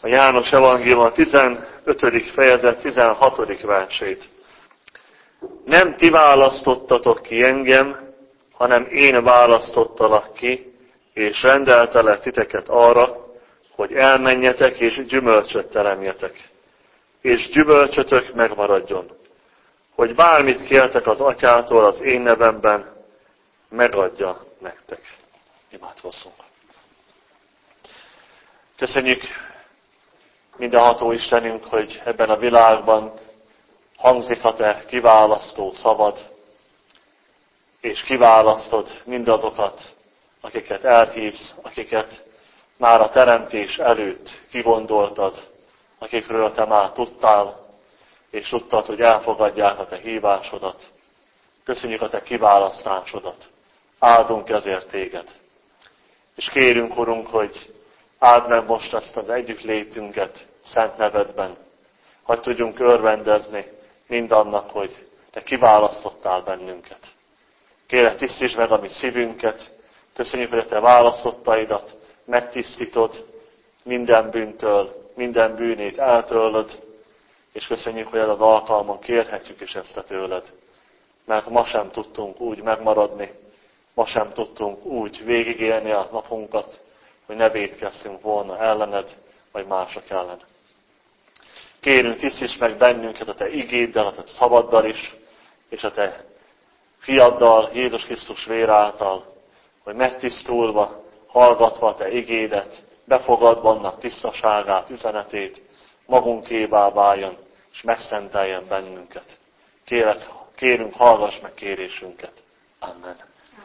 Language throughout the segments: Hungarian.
a János Evangélium 15. fejezet 16. versét. Nem ti választottatok ki engem, hanem én választottalak ki, és rendeltelek titeket arra, hogy elmenjetek és gyümölcsöt teremjetek, és gyümölcsötök megmaradjon, hogy bármit kértek az Atyától az én nevemben, megadja nektek. Imádkozzunk. Köszönjük mindenható Istenünk, hogy ebben a világban hangzik a te kiválasztó szavad, és kiválasztod mindazokat, akiket elhívsz, akiket már a teremtés előtt kigondoltad, akikről te már tudtál, és tudtad, hogy elfogadják a te hívásodat. Köszönjük a te kiválasztásodat. Áldunk ezért téged. És kérünk, Urunk, hogy áld meg most ezt az együttlétünket szent nevedben, hogy tudjunk örvendezni mindannak, hogy te kiválasztottál bennünket. Kérlek, tisztítsd meg a mi szívünket, köszönjük, hogy a te választottaidat megtisztítod minden bűntől, minden bűnét eltörlöd, és köszönjük, hogy az alkalmon kérhetjük is ezt a tőled. Mert ma sem tudtunk úgy megmaradni, ma sem tudtunk úgy végigélni a napunkat, hogy ne vétkeztünk volna ellened, vagy mások ellen. Kérünk, tisztíts meg bennünket a te igéddel, a te szavaddal is, és a te fiaddal, Jézus Krisztus vér által, hogy megtisztulva, hallgatva a te igédet, befogadva annak tisztaságát, üzenetét, magunkévá váljon, és megszenteljen bennünket. Kérünk, hallgass meg kérésünket. Amen.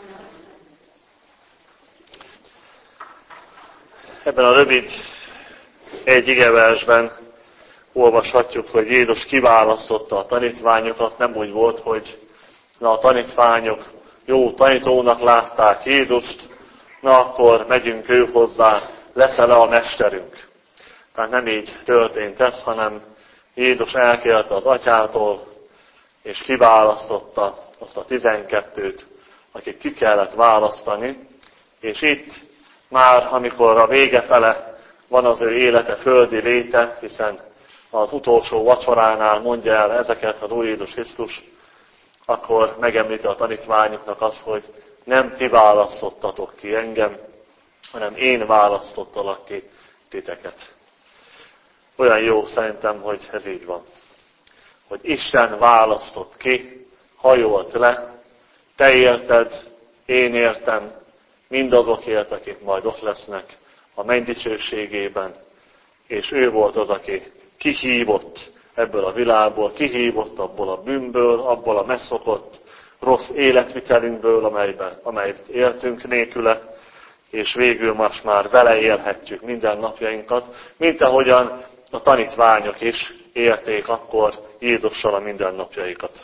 Ebben a rövid egy igeversben olvashatjuk, hogy Jézus kiválasztotta a tanítványokat. Nem úgy volt, hogy a tanítványok jó tanítónak látták Jézust, akkor megyünk ő hozzá, leszel a mesterünk. Tehát nem így történt ez, hanem Jézus elkérte az Atyától, és kiválasztotta azt a 12-t, akit ki kellett választani, és itt már, amikor a vége fele van az ő élete, földi léte, hiszen az utolsó vacsoránál mondja el ezeket az Úr Jézus Krisztus, akkor megemlíti a tanítványoknak azt, hogy nem ti választottatok ki engem, hanem én választottalak ki titeket. Olyan jó szerintem, hogy ez így van. Hogy Isten választott ki, hajolt le, te érted, én értem, mindazokért, akik majd ott lesznek a menny dicsőségében, és ő volt az, aki kihívott ebből a világból, kihívott abból a bűnből, abból a megszokott rossz életvitelünkből, amelyet éltünk nélküle, és végül most már vele élhetjük minden napjainkat, mint ahogyan a tanítványok is élték akkor Jézussal a mindennapjaikat.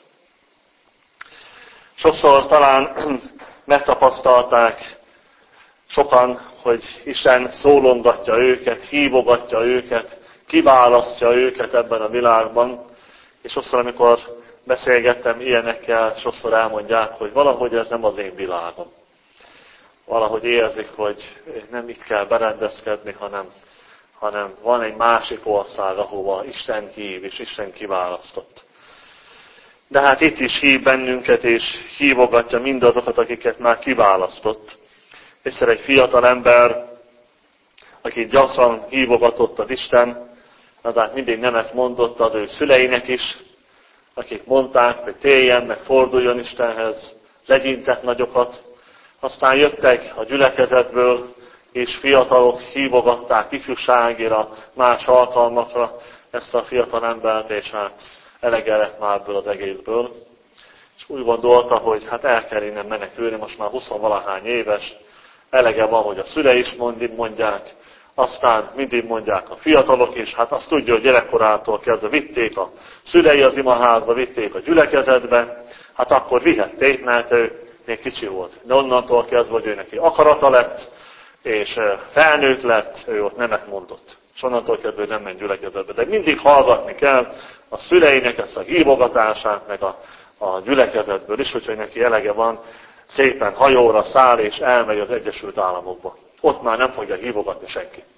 Sokszor talán megtapasztalták sokan, hogy Isten szólongatja őket, hívogatja őket, kiválasztja őket ebben a világban, és sokszor, amikor beszélgettem ilyenekkel, sokszor elmondják, hogy valahogy ez nem az én világom. Valahogy érzik, hogy nem itt kell berendezkedni, hanem van egy másik ország, ahova Isten hív, és Isten kiválasztott. De hát itt is hív bennünket, és hívogatja mindazokat, akiket már kiválasztott. Egyszer egy fiatal ember, akit gyakran hívogatott az Isten, hát mindig nemet mondott az ő szüleinek is, akik mondták, hogy térjen, meg forduljon Istenhez, legyintek nagyokat. Aztán jöttek a gyülekezetből, és fiatalok hívogatták ifjúságira, más alkalmakra ezt a fiatal embert, és hát elege lett már ebből az egészből. És úgy gondolta, hogy hát el kell innen menekülni, most már 20-valahány éves, elege van, hogy a szülei is mondják, aztán mindig mondják a fiatalok is, hát azt tudja, hogy gyerekkorától kezdve vitték a szülei az imaházba, vitték a gyülekezetbe, hát akkor vihették, mert ő még kicsi volt. De onnantól kezdve, hogy ő neki akarata lett, és felnőtt lett, ő ott nemet mondott. És onnantól kezdve, hogy nem ment gyülekezetbe. De mindig hallgatni kell a szüleinek ezt a hívogatását, meg a gyülekezetből is, hogy neki elege van, szépen hajóra száll, és elmegy az Egyesült Államokba. Ott már nem fogja hívogatni senki.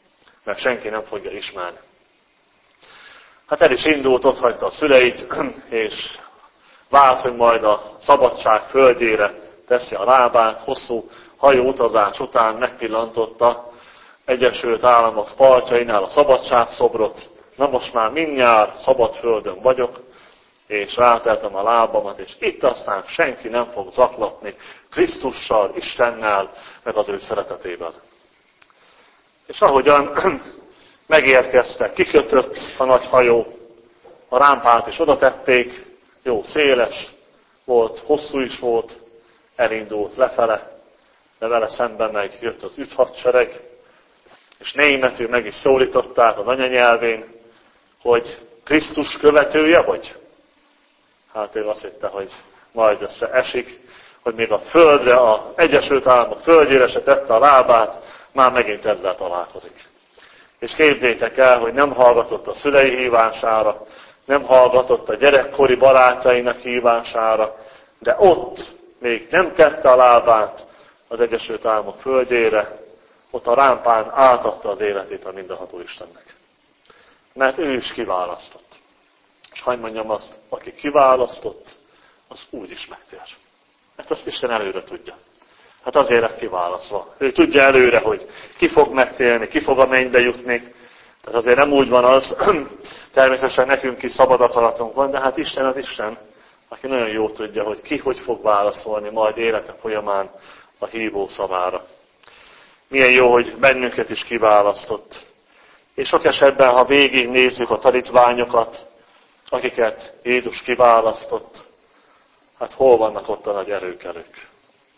mert senki nem fogja ismerni. Hát el is indult, ott hagyta a szüleit, és vált, hogy majd a szabadság földjére teszi a lábát. Hosszú hajóutazás után megpillantotta Egyesült Államok partjainál a szabadságszobrot. Na most már mindjárt szabad földön vagyok, és ráteltem a lábamat, és itt aztán senki nem fog zaklatni Krisztussal, Istennel, meg az ő szeretetével. És ahogyan megérkeztek, kikötött a nagy hajó, a rámpát is oda tették, jó széles volt, hosszú is volt, elindult lefele, de vele szemben meg jött az üthadsereg, és németül meg is szólították az anyanyelvén, hogy Krisztus követője vagy? Hát ő azt hitte, hogy majd összeesik, hogy még a földre, az Egyesült Államok földjére se tette a lábát, már megint ezzel találkozik. És képzeljétek el, hogy nem hallgatott a szülei hívására, nem hallgatott a gyerekkori barátainak hívására, de ott még nem tette a lábát az Egyesült Államok földjére, ott a rámpán átadta az életét a mindenható Istennek. Mert ő is kiválasztott. És hadd mondjam azt, aki kiválasztott, az úgy is megtér. Mert azt Isten előre tudja. Hát azért lett kiválasztva. Ő tudja előre, hogy ki fog megtérni, ki fog a mennybe jutni. Tehát azért nem úgy van az, természetesen nekünk is szabad akaratunk van, de hát Isten az Isten, aki nagyon jól tudja, hogy ki hogy fog válaszolni majd élete folyamán a hívó szavára. Milyen jó, hogy bennünket is kiválasztott. És sok esetben, ha végignézzük a tanítványokat, akiket Jézus kiválasztott, hát hol vannak ott a nagy erőkelők?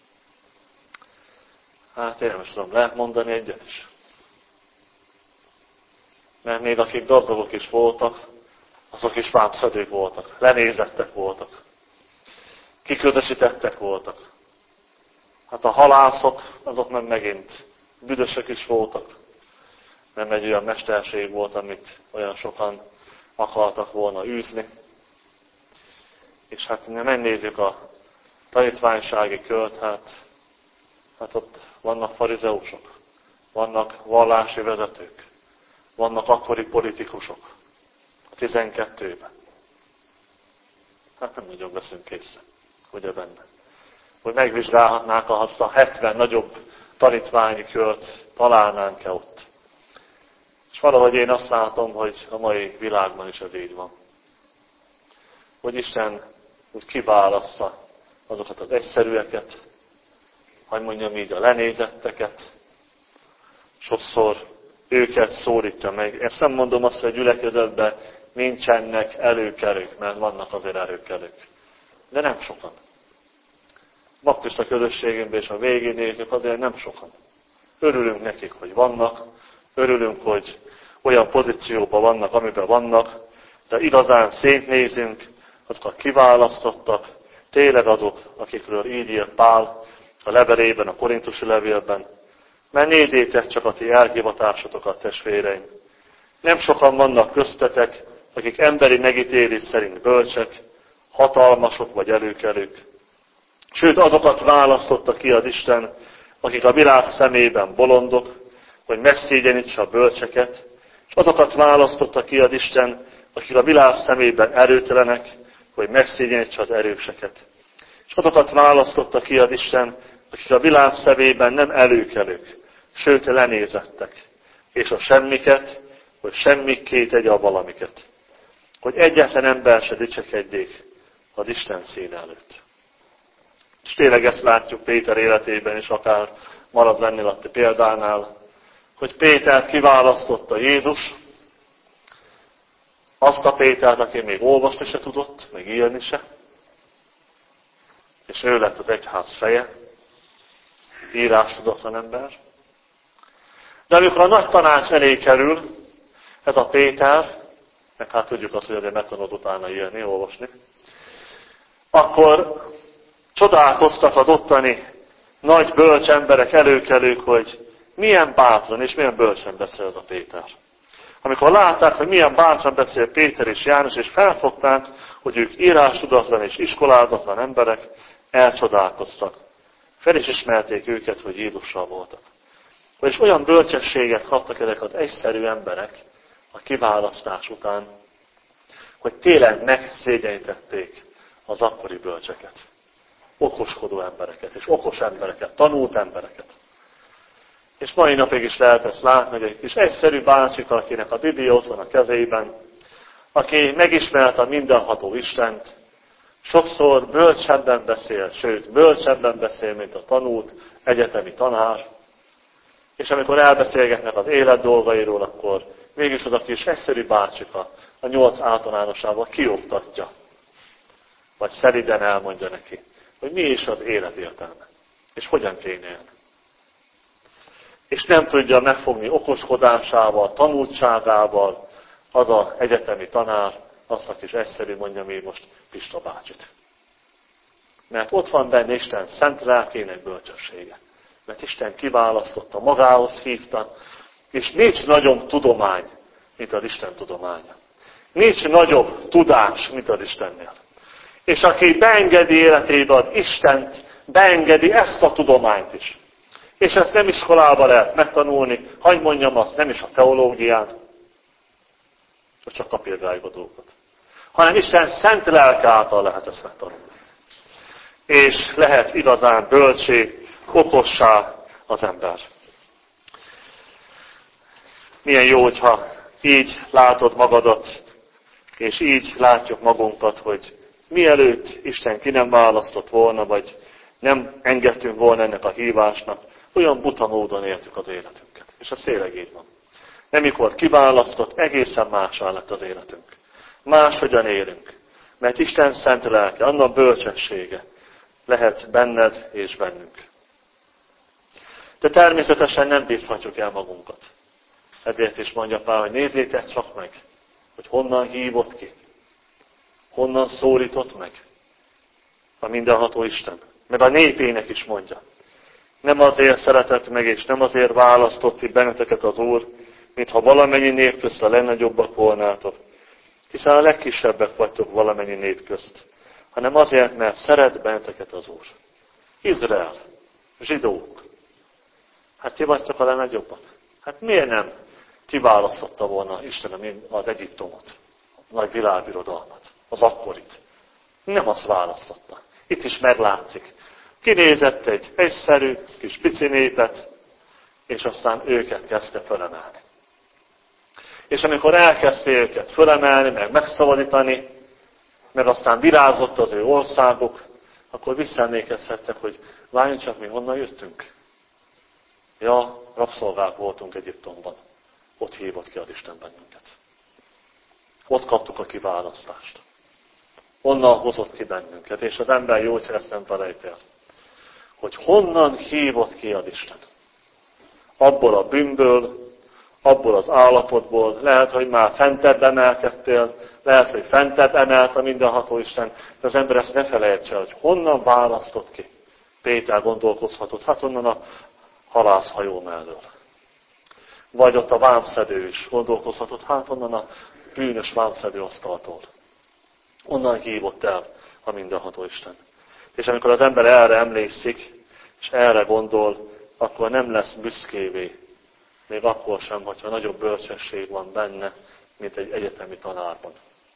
Hát én nem is tudom, lehet mondani egyet is. Mert még akik gazdagok is voltak, azok is vámszedők voltak, lenézettek voltak, kiközösítettek voltak. Hát a halászok, azok meg megint büdösök is voltak. Nem egy olyan mesterség volt, amit olyan sokan akartak volna űzni. És hát nem nézzük a tanítványsági kört, hát ott vannak farizeusok, vannak vallási vezetők, vannak akkori politikusok a 12-ben. Hát nem nagyon veszünk készre, ugye benne. Hogy megvizsgálhatnák azt a 70 nagyobb tanítványi kört, találnánk-e ott. És valahogy én azt látom, hogy a mai világban is ez így van. Hogy Isten úgy kiválassza azokat az egyszerűeket, hogy mondjam így a lenézetteket, sokszor őket szólítja meg. Ezt nem mondom azt, hogy a gyülekezetben nincsenek előkelők, mert vannak azért előkelők. De nem sokan. Baptista közösségünkben és a végén nézzük, azért nem sokan. Örülünk nekik, hogy vannak, örülünk, hogy olyan pozícióban vannak, amiben vannak, de igazán szétnézünk, azok a kiválasztottak, tényleg azok, akikről így írt Pál a levelében, a korintusi levélben. Mert nézzétek csak a ti elhivatásotokat, testvéreim. Nem sokan vannak köztetek, akik emberi megítélés szerint bölcsek, hatalmasok vagy előkelők. Sőt, azokat választotta ki az Isten, akik a világ szemében bolondok, hogy megszégyenítse a bölcseket, és azokat választotta ki az Isten, akik a világ szemében erőtelenek, hogy megszégyenítse az erőseket. És azokat választotta ki az Isten, akik a világ szemében nem előkelők, sőt lenézettek, és a semmiket, hogy semmikké tegye a valamiket. Hogy egyetlen ember se dicsekedjék az Isten szín előtt. És tényleg ezt látjuk Péter életében is, akár marad lennél a példánál, hogy Pétert kiválasztotta Jézus, azt a Pétert, aki még olvasni se tudott, még írni se, és ő lett az egyház feje, írástudatlan ember. De amikor a nagy tanács elé kerül, ez a Péter, meg hát tudjuk azt, hogy azért megtanult utána írni, olvasni, akkor csodálkoztak az ottani nagy bölcs emberek, előkelők, hogy milyen bátran és milyen bölcsen beszél ez a Péter. Amikor látták, hogy milyen bátran beszél Péter és János, és felfogták, hogy ők írástudatlan és iskolázatlan emberek, elcsodálkoztak. Fel is ismerték őket, hogy Jézussal voltak. És olyan bölcsességet kaptak ezek az egyszerű emberek a kiválasztás után, hogy tényleg megszégyenítették az akkori bölcseket. Okoskodó embereket, és okos embereket, tanult embereket. És mai napig is lehet ezt látni, hogy egy kis egyszerű bácsika, akinek a Biblia ott van a kezében, aki megismerte a mindenható Istent, sokszor bölcsebben beszél, sőt, bölcsebben beszél, mint a tanult egyetemi tanár, és amikor elbeszélgetnek az élet dolgairól, akkor mégis az a kis egyszerű bácsika a 8 általánosával kioktatja, vagy szeliden elmondja neki, hogy mi is az élet értelme, és hogyan kéne élni. És nem tudja megfogni okoskodásával, tanultságával az az egyetemi tanár, azt a kis egyszerű mondja még most Pista bácsit. Mert ott van benne Isten szent lelkének bölcsessége. Mert Isten kiválasztotta, magához hívta, és nincs nagyobb tudomány, mint az Isten tudománya. Nincs nagyobb tudás, mint az Istennél. És aki beengedi életébe az Istent, beengedi ezt a tudományt is. És ezt nem iskolában lehet megtanulni, hadd mondjam azt, nem is a teológián, hogy csak kapirgáljuk a dolgot. Hanem Isten szent lelke által lehet ezt megtanulni. És lehet igazán bölcsé, okossá az ember. Milyen jó, hogyha így látod magadat, és így látjuk magunkat, hogy mielőtt Isten ki nem választott volna, vagy nem engedtünk volna ennek a hívásnak, olyan buta módon éltük az életünket. És ez tényleg így van. Nem mikor kiválasztott, egészen mássá lett az életünk. Máshogyan élünk. Mert Isten szent lelke, annak bölcsessége lehet benned és bennünk. De természetesen nem bízhatjuk el magunkat. Ezért is mondja Pál, hogy nézzétek csak meg, hogy honnan hívott ki. Honnan szólított meg a mindenható Isten. Meg a népének is mondja. Nem azért szeretett meg, és nem azért választott ti benneteket az Úr, mintha valamennyi nép közt a legnagyobbak volnátok, hiszen a legkisebbek vagytok valamennyi nép közt, hanem azért, mert szeret benneteket az Úr. Izrael, zsidók. Hát ti vagytok a legnagyobbak. Hát miért nem kiválasztotta volna Isten az Egyiptomot, a nagy világbirodalmat, az akkorit? Nem azt választotta. Itt is meglátszik. Kinézett egy egyszerű, kis pici népet, és aztán őket kezdte fölemelni. És amikor elkezdte őket fölemelni, meg megszabadítani, meg aztán virágzott az ő országuk, akkor visszaemlékezhettek, hogy várjunk csak, mi honnan jöttünk. Ja, rabszolgák voltunk Egyiptomban. Ott hívott ki az Isten bennünket. Ott kaptuk a kiválasztást. Onnan hozott ki bennünket, és az ember jó, hogy ezt nem felejt el. Hogy honnan hívott ki az Isten. Abból a bűnből, abból az állapotból, lehet, hogy már fentebb emelkedtél, lehet, hogy fentebb emelt a mindenható Isten, de az ember ezt ne felejtse, hogy honnan választott ki. Péter gondolkozhatott, hát onnan a halászhajó mellől. Vagy ott a vámszedő is gondolkozhatott, hát onnan a bűnös vámszedő asztaltól. Onnan hívott el a mindenható Isten. És amikor az ember erre emlékszik, és erre gondol, akkor nem lesz büszkévé. Még akkor sem, hogyha nagyobb bölcsesség van benne, mint egy egyetemi tanárban.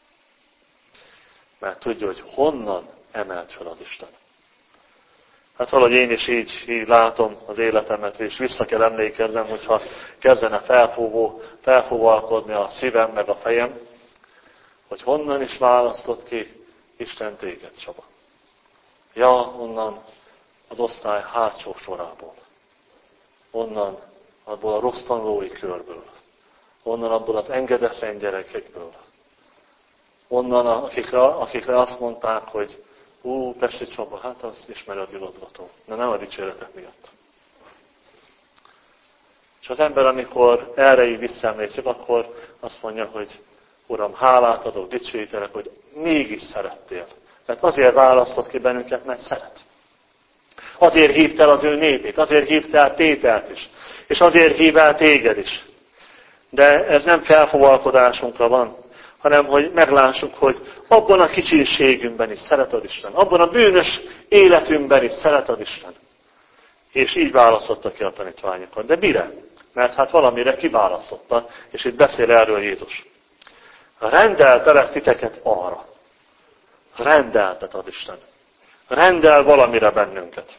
Mert tudja, hogy honnan emelt fel az Isten. Hát valahogy én is így látom az életemet, és vissza kell emlékeznem, hogyha kezdene felfúvalkodni a szívem meg a fejem, hogy honnan is választott ki Isten téged, Csaba. Ja, onnan az osztály hátsó sorából. Onnan abból a rossz tanulói körből. Onnan abból az engedetlen gyerekekből. Onnan, akikre azt mondták, hogy Pesti Csaba, hát azt ismeri az igazgató. De nem a dicséretek miatt. És az ember, amikor erre így visszaemlékszik, akkor azt mondja, hogy Uram, hálát adok, dicsőítelek, hogy mégis szerettél. Mert azért választott ki bennünket, mert szeret. Azért hívt el az ő népét, azért hívt el Pétert is, és azért hív el téged is. De ez nem felfogalkodásunkra van, hanem hogy meglássuk, hogy abban a kicsinségünkben is szeret az Isten. Abban a bűnös életünkben is szeret az Isten. És így választotta ki a tanítványokat. De mire? Mert hát valamire kiválasztotta, és itt beszél erről Jézus. Rendeltelek titeket arra. Rendeltet az Isten. Rendel valamire bennünket.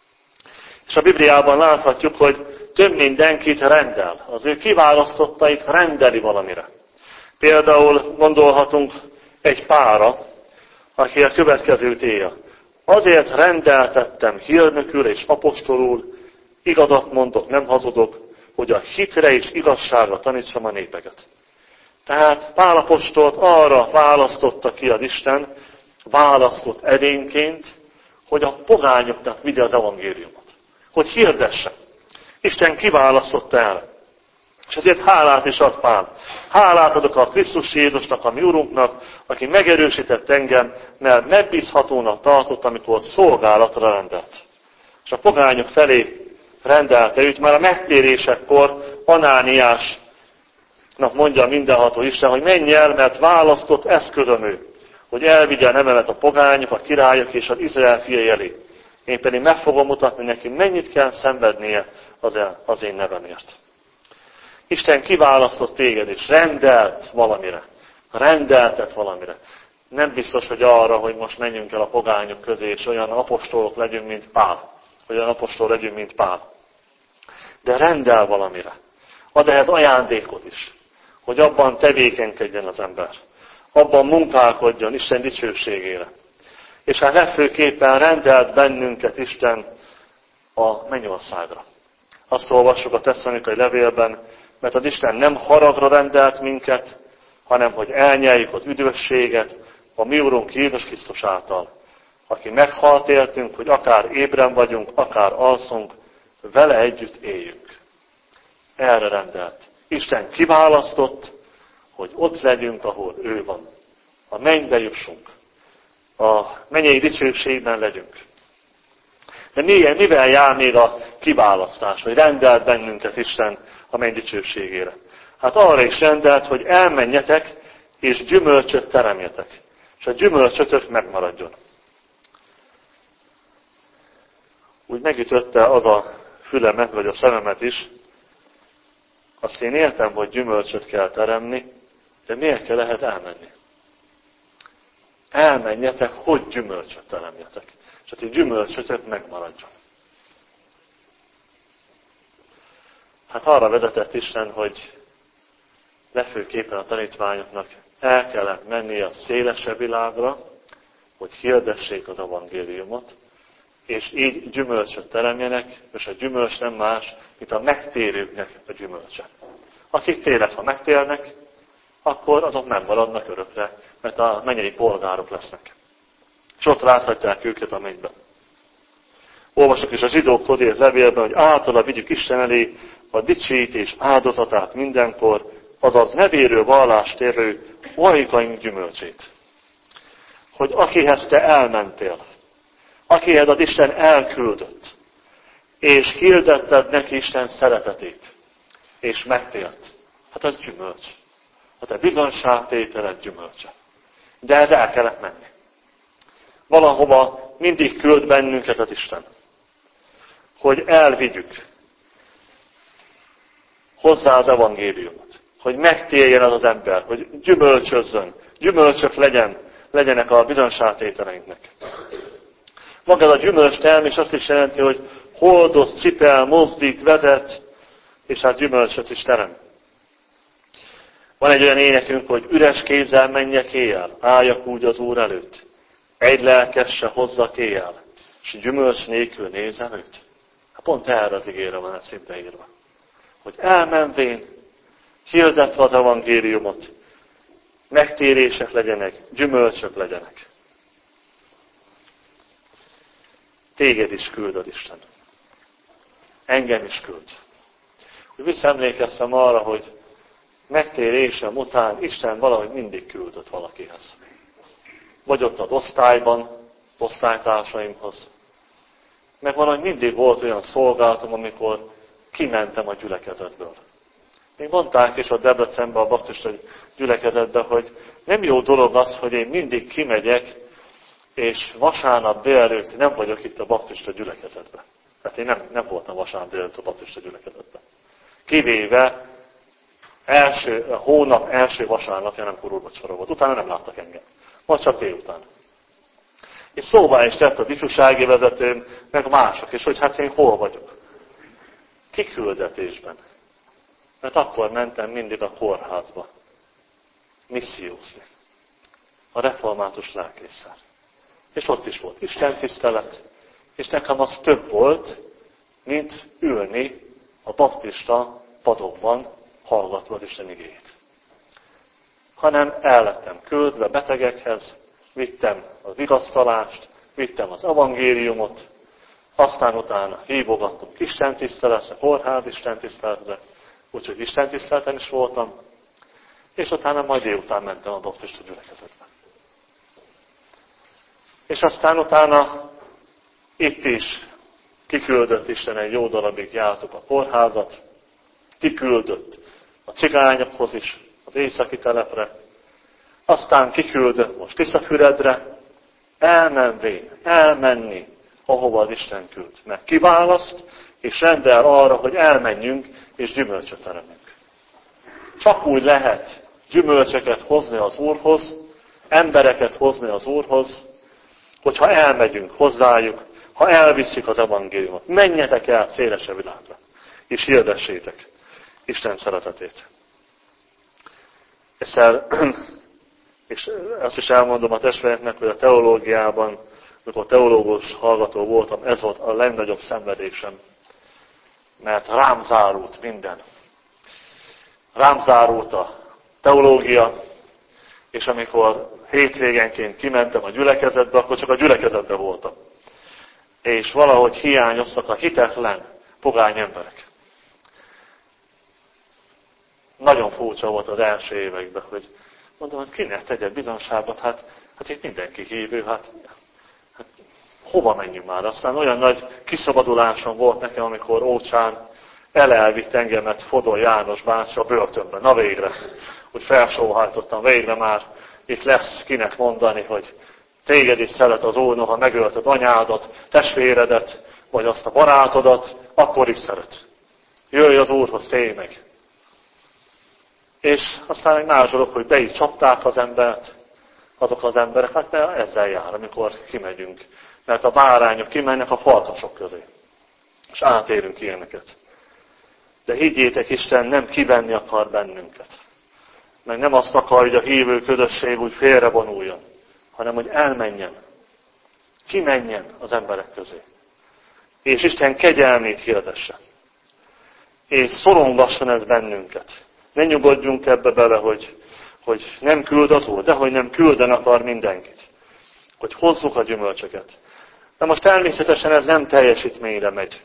És a Bibliában láthatjuk, hogy több mindenkit rendel. Az ő kiválasztottait rendeli valamire. Például gondolhatunk egy pára, aki a következőt írja. Azért rendeltettem hírnökül és apostolul, igazat mondok, nem hazudok, hogy a hitre és igazságra tanítsam a népeket. Tehát Pál apostolt arra választotta ki az Isten, választott edényként, hogy a pogányoknak vigye az evangéliumot. Hogy hirdesse. Isten kiválasztotta el. És ezért hálát is ad Pál. Hálát adok a Krisztus Jézusnak, a mi Urunknak, aki megerősített engem, mert megbízhatónak tartott, amikor szolgálatra rendelt. És a pogányok felé rendelte őt, már a megtérésekkor Anániásnak mondja mindenható Isten, hogy menj el, mert választott eszközöm ő, hogy elvigye a nevemet a pogányok, a királyok és az Izrael fiai elé. Én pedig meg fogom mutatni neki, mennyit kell szenvednie az én nevemért. Isten kiválasztott téged, és rendelt valamire. Rendeltet valamire. Nem biztos, hogy arra, hogy most menjünk el a pogányok közé, és olyan apostolok legyünk, mint Pál. Olyan apostol legyünk, mint Pál. De rendel valamire. Ad ehhez ajándékot is, hogy abban tevékenykedjen az ember. Abban munkálkodjon Isten dicsőségére. És hát legfőképpen rendelt bennünket Isten a mennyországra. Azt olvassuk a Tesszalonikai levélben, mert az Isten nem haragra rendelt minket, hanem hogy elnyeljük az üdvösséget a mi Urunk Jézus Krisztus által, aki meghalt értünk, hogy akár ébren vagyunk, akár alszunk, vele együtt éljünk. Erre rendelt. Isten kiválasztott, hogy ott legyünk, ahol ő van. A mennybe jussunk. A mennyei dicsőségben legyünk. De mivel jár még a kiválasztás, hogy rendelt bennünket Isten a menny dicsőségére? Hát arra is rendelt, hogy elmenjetek, és gyümölcsöt teremjetek. És a gyümölcsötök megmaradjon. Úgy megütötte az a fülemet, vagy a szememet is. Azt én értem, hogy gyümölcsöt kell teremni, de miért kell lehet elmenni? Elmenjetek, hogy gyümölcsöt teremjetek. És hát egy gyümölcsötök megmaradjon. Hát arra vezetett Isten, hogy legfőképpen a tanítványoknak el kellett mennie a szélesebb világra, hogy hirdessék az evangéliumot, és így gyümölcsöt teremjenek, és a gyümölcs nem más, mint a megtérőknek a gyümölcse. Akik tényleg, ha megtérnek, akkor azok nem maradnak örökre, mert a mennyei polgárok lesznek. És ott láthatják őket a mennyben. Olvasok is a zsidókhoz írt levélben, hogy általa vigyük Isten elé a dicsőítés áldozatát mindenkor, azaz nevéről vallást érő vajkaink gyümölcsét. Hogy akihez te elmentél, akihez az Isten elküldött, és hirdetted neki Isten szeretetét, és megtért. Hát ez gyümölcs. A te bizonságtételed gyümölcse. De ez el kellett menni. Valahova mindig küld bennünket az Isten. Hogy elvigyük hozzá az evangéliumot. Hogy megtérjen az ember, hogy gyümölcsözzön. Gyümölcsök legyenek a bizonságtételeinknek. Maga ez a gyümölcs termés azt is jelenti, hogy hordoz, cipel, mozdít, vezet, és hát gyümölcsöt is terem. Van egy olyan énekünk, hogy üres kézzel menjek éjjel, álljak úgy az Úr előtt. Egy lelkes se hozzak éjjel, és gyümölcs nélkül nézem őt. Hát pont erre az igére van ez szinte írva. Hogy elmenvén, hirdetve az evangéliumot, megtérések legyenek, gyümölcsök legyenek. Téged is küld az Isten. Engem is küld. Úgy visszaemlékeztem arra, hogy megtérésem után Isten valahogy mindig küldött valakihez. Vagy ott az osztályban, osztálytársaimhoz. Meg valahogy mindig volt olyan szolgálatom, amikor kimentem a gyülekezetből. Még mondták is a Debrecenben, a baptista gyülekezetben, hogy nem jó dolog az, hogy én mindig kimegyek, és vasárnap délelőtt nem vagyok itt a baptista gyülekezetben. Tehát én nem voltam vasárnap délután a baptista gyülekezetben. Kivéve a hónap első vasárnapján, amikor úrvacsora volt. Utána nem láttak engem. Majd csak délután. És szóvá is tett az ifjúsági vezetőm, meg mások, és hogy hát én hol vagyok. Kiküldetésben. Mert akkor mentem mindig a kórházba. Missziózni. A református lelkésszel. És ott is volt istentisztelet. És nekem az több volt, mint ülni a baptista padokban, hallgatva az Isten igéjét. Hanem el lettem küldve betegekhez, vittem a vigasztalást, vittem az evangéliumot, aztán utána hívogattunk istentiszteletre, kórház istentiszteletre, úgyhogy istentiszteleten is voltam, és utána majd délután mentem a baptista gyülekezetbe. És aztán utána itt is kiküldött Isten, egy jó darabig jártuk a kórházat, kiküldött a cigányokhoz is, az északi telepre, aztán kiküldött most Tiszafüredre, elmenni, ahova az Isten küld. Mert kiválaszt, és rendel arra, hogy elmenjünk, és gyümölcsöt teremünk. Csak úgy lehet gyümölcsöket hozni az Úrhoz, embereket hozni az Úrhoz, hogyha elmegyünk hozzájuk, ha elvisszük az evangéliumot. Menjetek el szélesebb világra, és hirdessétek Isten szeretetét. És azt is elmondom a testvéreknek, hogy a teológiában, amikor teológus hallgató voltam, ez volt a legnagyobb szenvedésem. Mert rám zárult minden. Rám zárult a teológia, és amikor hétvégenként kimentem a gyülekezetbe, akkor csak a gyülekezetbe voltam. És valahogy hiányoztak a hitetlen pogány emberek. Nagyon furcsa volt az első években, hogy mondom, hogy kinek tegyek bizonságot, hát itt mindenki hívő, hát hova menjünk már? Aztán olyan nagy kiszabadulásom volt nekem, amikor Ócsán elvitt engemet Fodor János bácsi a börtönbe. Na végre, úgy felsóhajtottam, végre már itt lesz kinek mondani, hogy téged is szeret az Úr, noha megölted anyádat, testvéredet, vagy azt a barátodat, akkor is szeret. Jöjj az Úrhoz, tényleg meg. És aztán egy más dolog, hogy be is csapták az embert, azok az emberek, hát ezzel jár, amikor kimegyünk. Mert a bárányok kimennek a farkasok közé. És átérünk ilyeneket. De higgyétek, Isten nem kivenni akar bennünket. Meg nem azt akar, hogy a hívő közösség úgy félrevonuljon, hanem hogy elmenjen. Kimenjen az emberek közé. És Isten kegyelmét hirdesse. És szorongasson ez bennünket. Ne nyugodjunk ebbe bele, hogy nem küld az Úr, de hogy nem külden akar mindenkit. Hogy hozzuk a gyümölcsöket. De most természetesen ez nem teljesítményre megy.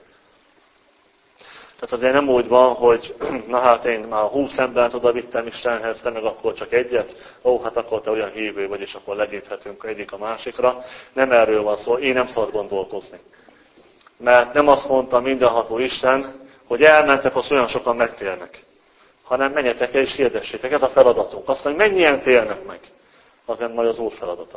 Tehát azért nem úgy van, hogy na hát én már 20 embert oda vittem Istenhez, de meg akkor csak egyet. Hát akkor te olyan hívő vagy, és akkor legyinthetünk egyik a másikra. Nem erről van szó, én nem szabad gondolkozni. Mert nem azt mondta mindenható Isten, hogy elmentek, az olyan sokan megtérnek. Hanem menjetek el és hirdessétek, ez a feladatunk. Azt mondja, hogy mennyien térnek meg. Az nem majd az Úr feladata.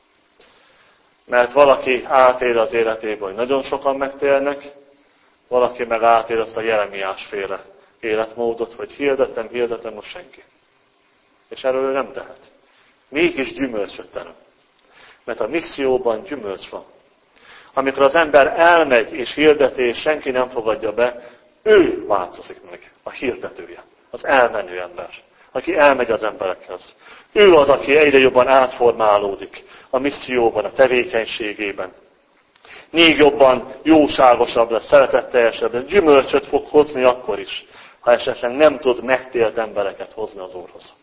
Mert valaki átél az életében, hogy nagyon sokan megtérnek, valaki meg átél azt a Jeremiás-féle életmódot, hogy hirdetem, most senki. És erről ő nem tehet. Mégis gyümölcsöt terem. Mert a misszióban gyümölcs van. Amikor az ember elmegy és hirdeti, és senki nem fogadja be, ő változik meg, a hirdetője, az elmenő ember, aki elmegy az emberekhez. Ő az, aki egyre jobban átformálódik a misszióban, a tevékenységében. Még jobban jóságosabb lesz, szeretetteljesebb lesz, gyümölcsöt fog hozni akkor is, ha esetleg nem tud megtélt embereket hozni az Úrhoz.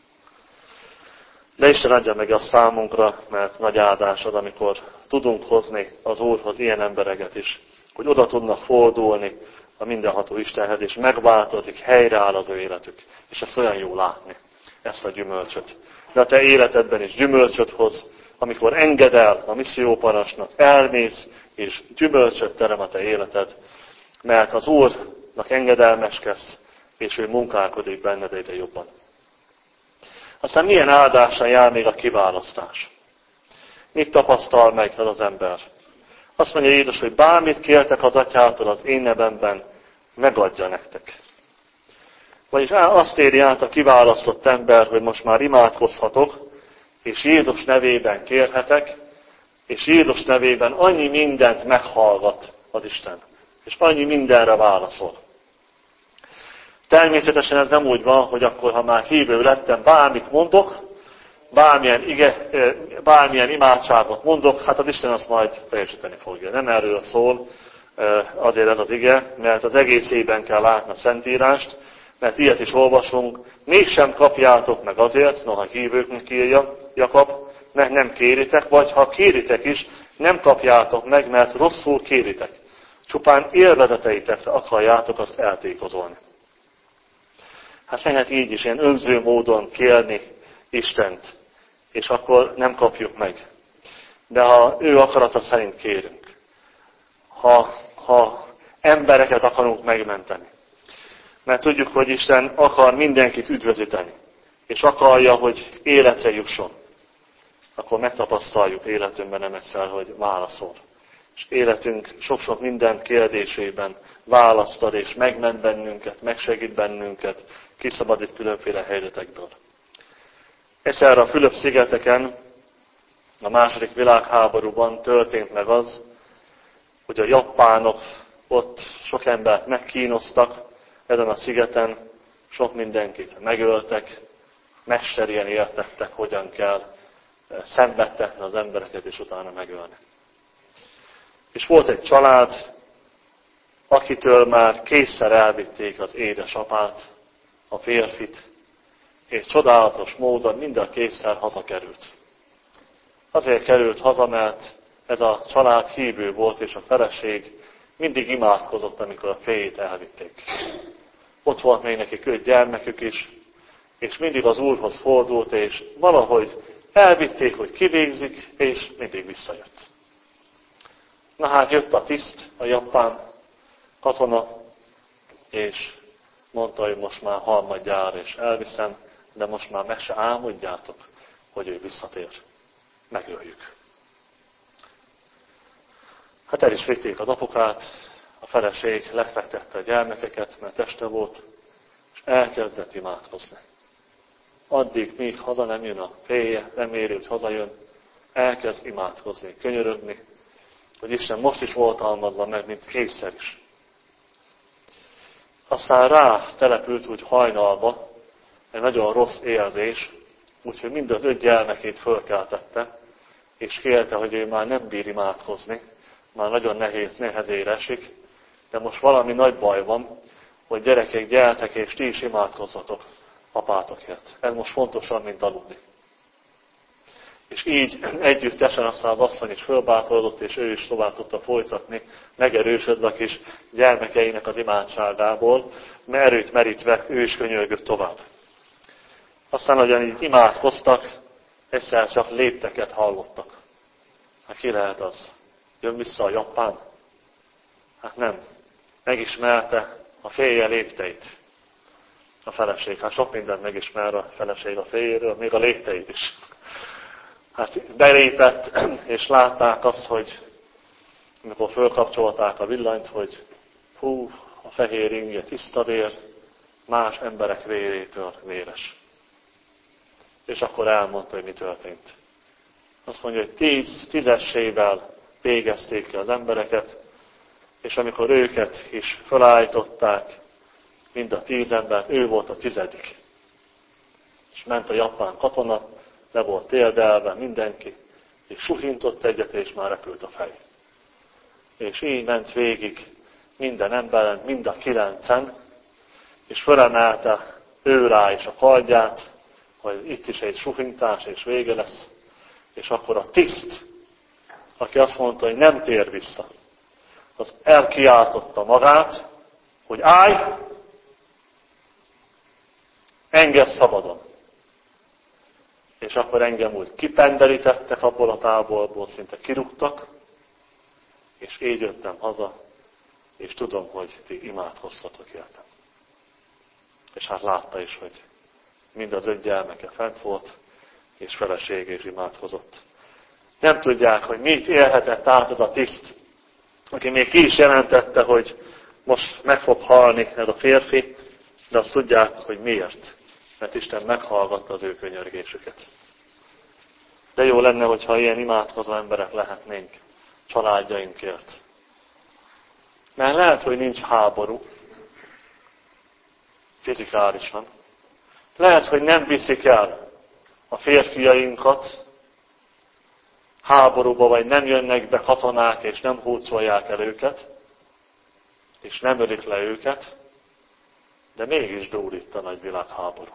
De Isten adja meg azt számunkra, mert nagy áldás az, amikor tudunk hozni az Úrhoz ilyen embereket is, hogy oda tudnak fordulni a mindenható Istenhez, és megváltozik, helyreáll az ő életük. És ezt olyan jó látni, ezt a gyümölcsöt. De a te életedben is gyümölcsöt hoz, amikor engedel a misszióparancsnak, elmész, és gyümölcsöt terem a te életed, mert az Úrnak engedelmeskedsz, és ő munkálkodik benned egyre jobban. Aztán milyen áldással jár még a kiválasztás? Mit tapasztal meg az ember? Azt mondja Jézus, hogy bármit kértek az atyától az én nevemben, megadja nektek. Vagyis azt éri át a kiválasztott ember, hogy most már imádkozhatok, és Jézus nevében kérhetek, és Jézus nevében annyi mindent meghallgat az Isten, és annyi mindenre válaszol. Természetesen ez nem úgy van, hogy akkor, ha már hívő lettem, bármit mondok, bármilyen imádságot mondok, hát az Isten azt majd teljesíteni fogja. Nem erről szól azért ez az ige, mert az egészében kell látni a Szentírást, mert ilyet is olvasunk, mégsem kapjátok meg azért, noha hívőknek írja Jakab, mert nem kéritek, vagy ha kéritek is, nem kapjátok meg, mert rosszul kéritek. Csupán élvezeteitekre akarjátok azt eltékozolni. Hát lehet így is, ilyen önző módon kérni Istent, és akkor nem kapjuk meg. De ha ő akarata szerint kérünk, ha embereket akarunk megmenteni, mert tudjuk, hogy Isten akar mindenkit üdvözíteni, és akarja, hogy életre jusson, akkor megtapasztaljuk életünkben nem egyszer, hogy válaszol. És életünk sok-sok minden kérdésében választad, és megment bennünket, megsegít bennünket, kiszabadít különféle helyzetekből. Egyszer a Fülöp-szigeteken, a II. Világháborúban történt meg az, hogy a japánok ott sok embert megkínoztak, ezen a szigeten sok mindenkit megöltek, mesterien értettek, hogyan kell szenvedtetni az embereket, és utána megölni. És volt egy család, akitől már kétszer elvitték az édesapát, a férfit, és csodálatos módon mind a kétszer hazakerült. Azért került haza, mert ez a család hívő volt, és a feleség mindig imádkozott, amikor a férjét elvitték. Ott volt még nekik 5 gyermekük is, és mindig az Úrhoz fordult, és valahogy elvitték, hogy kivégzik, és mindig visszajött. Na hát jött a tiszt, a japán katona, és mondta, hogy most már harmadjára és elviszem, de most már meg se álmodjátok, hogy ő visszatér. Megöljük. Hát el is vitték az apukát, a feleség lefektette a gyermekeket, mert este volt, és elkezdett imádkozni. Addig, míg haza nem jön a férje, reméli, hogy hazajön, elkezd imádkozni, könyörögni, hogy Isten most is oltalmazza meg, mint kétszer is. Aztán rá települt úgy hajnalba egy nagyon rossz érzés, úgyhogy mind az 5 gyermekét fölkeltette, és kérte, hogy ő már nem bír imádkozni, már nagyon nehezére esik, de most valami nagy baj van, hogy gyerekek, gyertek, és ti is imádkozzatok apátokért. Ez most fontosabb, mint aludni. És így együttesen aztán az asszony is fölbátorodott, és ő is tovább tudta folytatni, megerősödve a kis gyermekeinek az imádságából, mert erőt merítve ő is könyörgött tovább. Aztán, ahogyan így imádkoztak, egyszer csak lépteket hallottak. Hát ki lehet az? Jön vissza a japán? Hát nem. Megismerte a férje lépteit. A feleség. Hát sok mindent megismer a feleség a férjéről, még a lépteit is. Hát belépett, és látták azt, hogy amikor fölkapcsolták a villanyt, hogy hú, a fehér ingje tiszta vér, más emberek vérétől véres. És akkor elmondta, hogy mi történt. Azt mondja, hogy 10-10-esével végezték ki az embereket, és amikor őket is felállították, mind a 10 embert, ő volt a 10. És ment a japán katona, le volt térdelve mindenki, és suhintott egyet, és már repült a fej. És így ment végig minden emberen, mind a 9-en, és fölemelte ő rá is a kardját, hogy itt is egy suhintás, és vége lesz. És akkor a tiszt, aki azt mondta, hogy nem tér vissza, az elkiáltotta magát, hogy állj, engedd szabadon. És akkor engem úgy kipenderítettek abból a távolból, szinte kirúgtak, és így jöttem haza, és tudom, hogy ti imádkoztatok értem. És hát látta is, hogy mind az 5 gyermeke fent volt, és felesége is imádkozott. Nem tudják, hogy mit élhetett át az a tiszt, aki még ki is jelentette, hogy most meg fog halni ez a férfi, de azt tudják, hogy miért. Mert Isten meghallgatta az ő könyörgésüket. De jó lenne, hogyha ilyen imádkozó emberek lehetnénk családjainkért. Mert lehet, hogy nincs háború, fizikálisan. Lehet, hogy nem viszik el a férfiainkat háborúba, vagy nem jönnek be katonák, és nem hurcolják el őket, és nem ölik le őket, de mégis dúl itt a nagy világháború.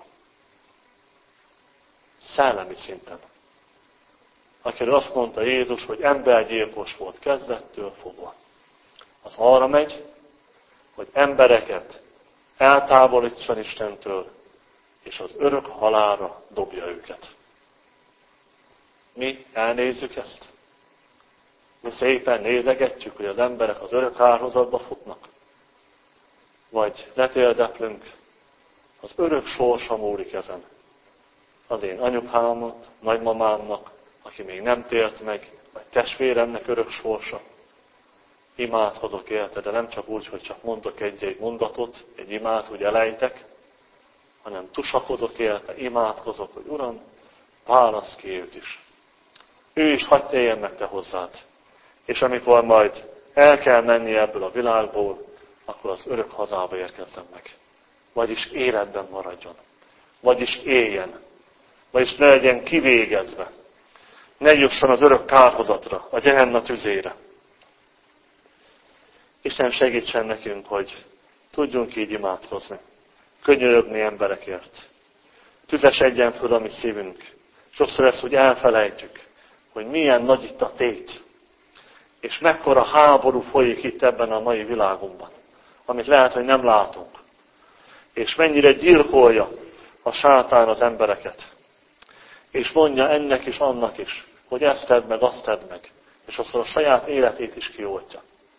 Szellemi szinten. Akiről azt mondta Jézus, hogy embergyilkos volt kezdettől fogva. Az arra megy, hogy embereket eltávolítson Istentől, és az örök halálra dobja őket. Mi elnézzük ezt? Mi szépen nézegetjük, hogy az emberek az örök hálózatba futnak? Vagy letérdeplünk, az örök sorsa múlik ezen. Az én anyukámat, nagymamámnak, aki még nem tért meg, vagy testvéremnek örök sorsa. Imádkozok érte, de nem csak úgy, hogy csak mondok egy mondatot, egy imát, hogy elejtek, hanem tusakodok érte, imádkozok, hogy Uram, válasz ki őt is. Ő is hadd térjen meg te hozzád. És amikor majd el kell menni ebből a világból, akkor az örök hazába érkezzen meg. Vagyis életben maradjon. Vagyis éljen. Vagyis ne legyen kivégezve. Ne jusson az örök kárhozatra, a Gehenna tüzére. Isten segítsen nekünk, hogy tudjunk így imádkozni. Könyörögni emberekért. Tüzesedjen föl a mi szívünk. Sokszor ezt úgy elfelejtjük, hogy milyen nagy itt a tét. És mekkora háború folyik itt ebben a mai világunkban, amit lehet, hogy nem látunk. És mennyire gyilkolja a sátán az embereket. És mondja ennek is, annak is, hogy ezt tedd meg, azt tedd meg. És sokszor a saját életét is kioltja.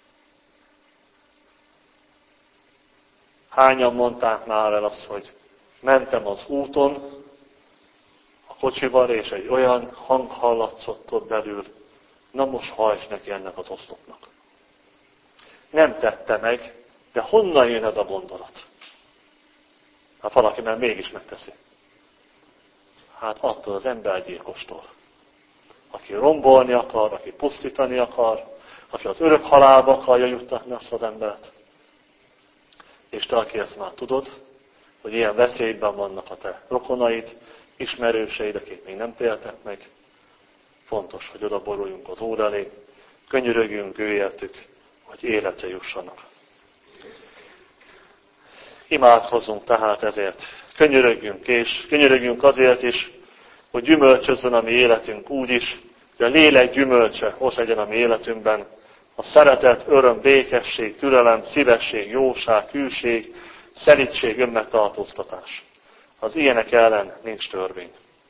Hányan mondták már el azt, hogy mentem az úton, a kocsival, és egy olyan hang hallatszott ott belül, na most hajts neki ennek az oszlopnak. Nem tette meg, de honnan jön ez a gondolat? Hát valaki már mégis megteszi. Hát attól az embergyilkostól. Aki rombolni akar, aki pusztítani akar, aki az örök halálba akarja juttatni azt az embert. És te, aki ezt már tudod, hogy ilyen veszélyben vannak a te rokonaid, ismerőseid, akik még nem tértek meg, fontos, hogy oda boruljunk az Úr elé, könyörögjünk őértük, hogy életre jussanak. Imádkozzunk tehát ezért. Könyörögjünk, és könyörögjünk azért is, hogy gyümölcsözzön a mi életünk úgy is, hogy a lélek gyümölcse ott legyen a mi életünkben. A szeretet, öröm, békesség, türelem, szívesség, jóság, hűség, szelídség, önmegtartóztatás. Az ilyenek ellen nincs törvény.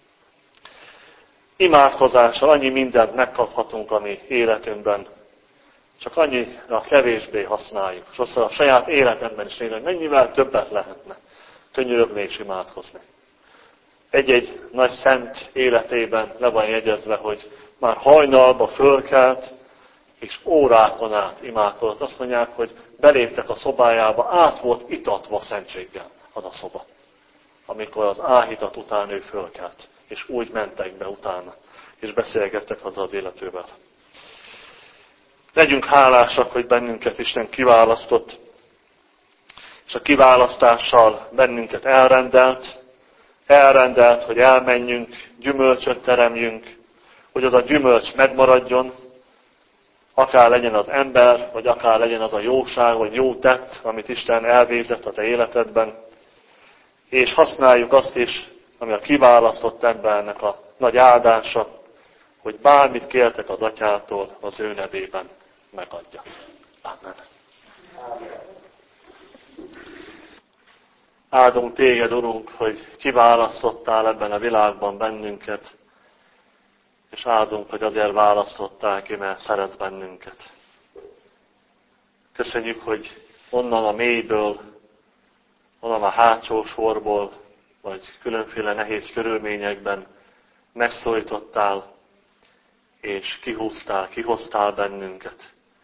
Imádkozással annyi mindent megkaphatunk a mi életünkben, csak annyira kevésbé használjuk. Sokszor a saját életemben is hogy mennyivel többet lehetne könyörögni és imádkozni. Egy-egy nagy szent életében le van jegyezve, hogy már hajnalba fölkelt, és órákon át imádkozott. Azt mondják, hogy beléptek a szobájába, át volt itatva szentséggel az a szoba. Amikor az áhítat után ő fölkelt, és úgy mentek be utána, és beszélgettek azzal az életővel. Legyünk hálásak, hogy bennünket Isten kiválasztott, és a kiválasztással bennünket elrendelt, hogy elmenjünk, gyümölcsöt teremjünk, hogy az a gyümölcs megmaradjon, akár legyen az ember, vagy akár legyen az a jóság, vagy jó tett, amit Isten elvégzett a te életedben, és használjuk azt is, ami a kiválasztott embernek a nagy áldása, hogy bármit kértek az Atyától, az ő nevében megadja. Amen. Áldunk téged, Urunk, hogy kiválasztottál ebben a világban bennünket, és áldunk, hogy azért választottál ki, mert szeretsz bennünket. Köszönjük, hogy onnan a mélyből, onnan a hátsó sorból, vagy különféle nehéz körülményekben megszólítottál, és kihoztál bennünket.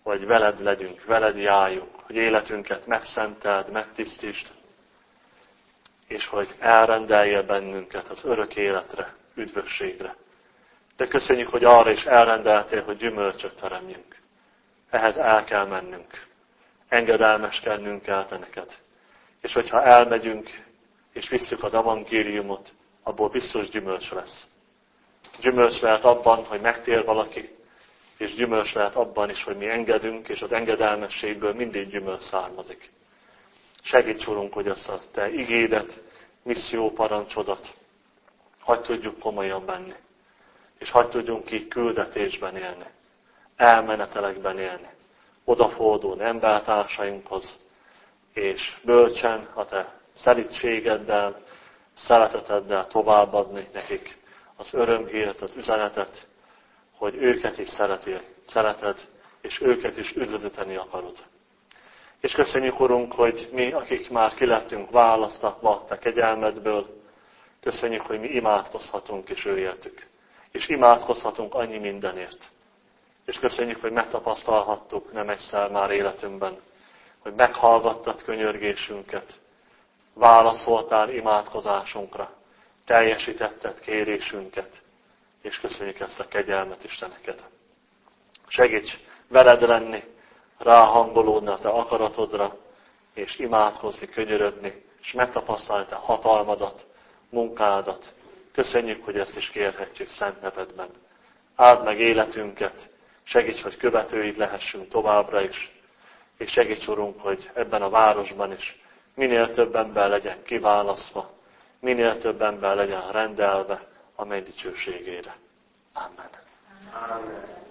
hogy veled legyünk, veled járjunk, hogy életünket megszenteld, megtisztítsd, és hogy elrendelje bennünket az örök életre, üdvösségre. De köszönjük, hogy arra is elrendeltél, hogy gyümölcsöt teremjünk. Ehhez el kell mennünk. Engedelmeskednünk kell te neked. És hogyha elmegyünk, és visszük az evangéliumot, abból biztos gyümölcs lesz. Gyümölcs lehet abban, hogy megtér valaki, és gyümölcs lehet abban is, hogy mi engedünk, és az engedelmességből mindig gyümölcs származik. Segíts, Urunk, hogy ezt a te igédet, misszió parancsodat hadd tudjuk komolyan venni, és hadd tudjunk így küldetésben élni, elmenetelekben élni, odafordulni embertársainkhoz, és bölcsen a te szelídségeddel, szereteteddel továbbadni nekik az örömhírt, az üzenetet, hogy őket is szereted, és őket is üdvözíteni akarod. És köszönjük, Urunk, hogy mi, akik már ki lettünk választatva te kegyelmedből, köszönjük, hogy mi imádkozhatunk és ő értük. És imádkozhatunk annyi mindenért. És köszönjük, hogy megtapasztalhattuk nem egyszer már életünkben, hogy meghallgattad könyörgésünket, válaszoltál imádkozásunkra, teljesítetted kérésünket, és köszönjük ezt a kegyelmet Isteneket. Segíts veled lenni, ráhangolódni a te akaratodra, és imádkozni, könyörögni, és megtapasztalni te hatalmadat, munkádat. Köszönjük, hogy ezt is kérhetjük szent nevedben. Áld meg életünket, segíts, hogy követőid lehessünk továbbra is, és segíts, Urunk, hogy ebben a városban is minél több ember legyen kiválasztva, minél több ember legyen rendelve a menny dicsőségére. Amen. Amen.